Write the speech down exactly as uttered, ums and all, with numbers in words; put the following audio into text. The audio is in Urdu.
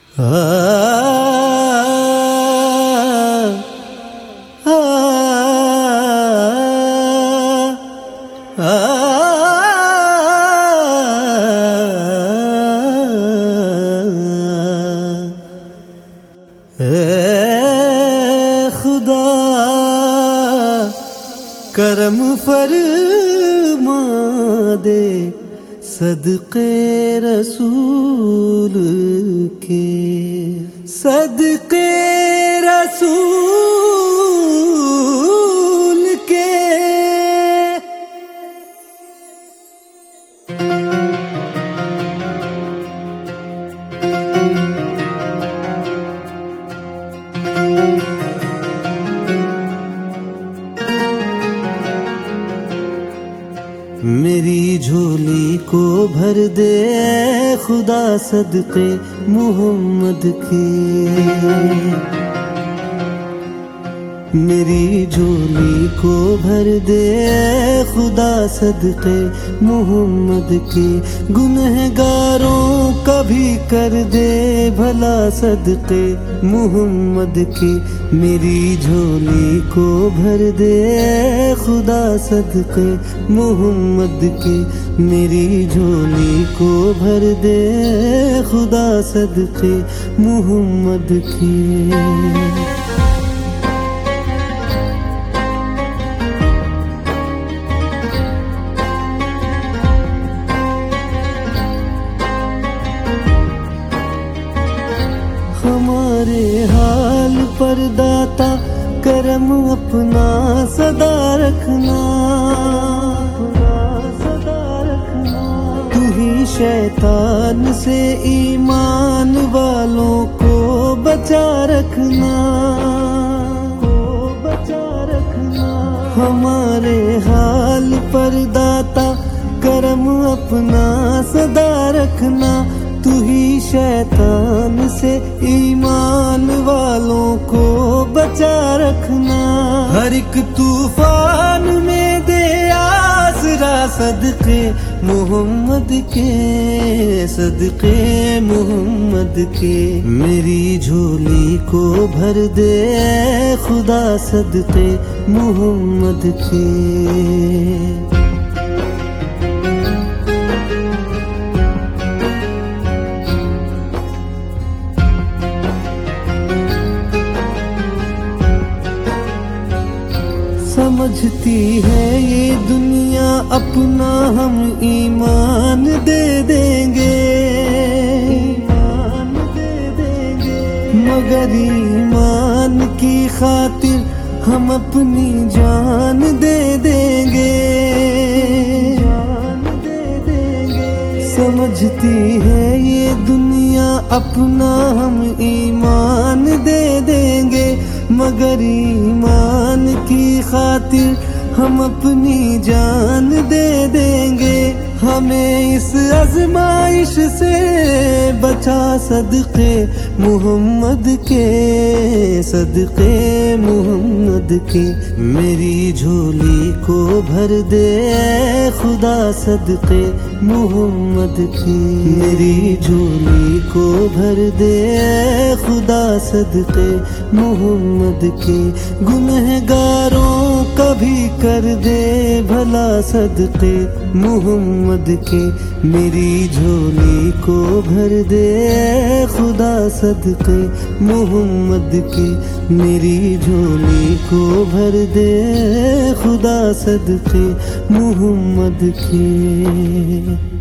خدا کرم فرما دے صدقے رسول کے، صدقے رسول کے۔ میری جھولی کو بھر دے اے خدا صدقے محمد کے، میری جھولی کو بھر دے اے خدا صدقے محمد کے، گنہگاروں کا بھی کر دے بھلا صدقے محمد کے، میری جھولی کو بھر دے اے خدا صدقے محمد کے، میری جھولی کو بھر دے اے خدا صدقے محمد کے۔ ہمارے حال پر داتا کرم اپنا سدا رکھنا، تو ہی شیطان سے ایمان والوں کو بچا رکھنا، ہمارے حال پر داتا کرم اپنا سدا رکھنا، تو ہی شیطان سے ایمان والوں کو بچا رکھنا، ہر ایک طوفان میں دے آسرا صدقے محمد کے، صدقے محمد کے، میری جھولی کو بھر دے اے خدا صدقے محمد کے۔ سمجھتی ہے یہ دنیا اپنا ہم ایمان دے دیں گے، ایمان دے دیں گے، مگر ایمان کی خاطر ہم اپنی جان دے دیں گے، جان دے دیں گے، سمجھتی ہے یہ دنیا اپنا ہم ایمان دے دیں گے، مگر ایمان کی خاطر ہم اپنی جان دے دیں گے، ہمیں اس آزمائش سے بچا صدقے محمد کے، صدقے محمد کے، میری جھولی کو بھر دے اے خدا صدقے محمد کی، میری جھولی کو بھر دے اے خدا صدقے محمد کے، گنہگاروں کا بھی کر دے بھلا صدقے محمد کے، میری جھولی کو بھر دے اے خدا صدقے محمد کے، میری جھولی کو بھر دے اے خدا صدقے محمد کے۔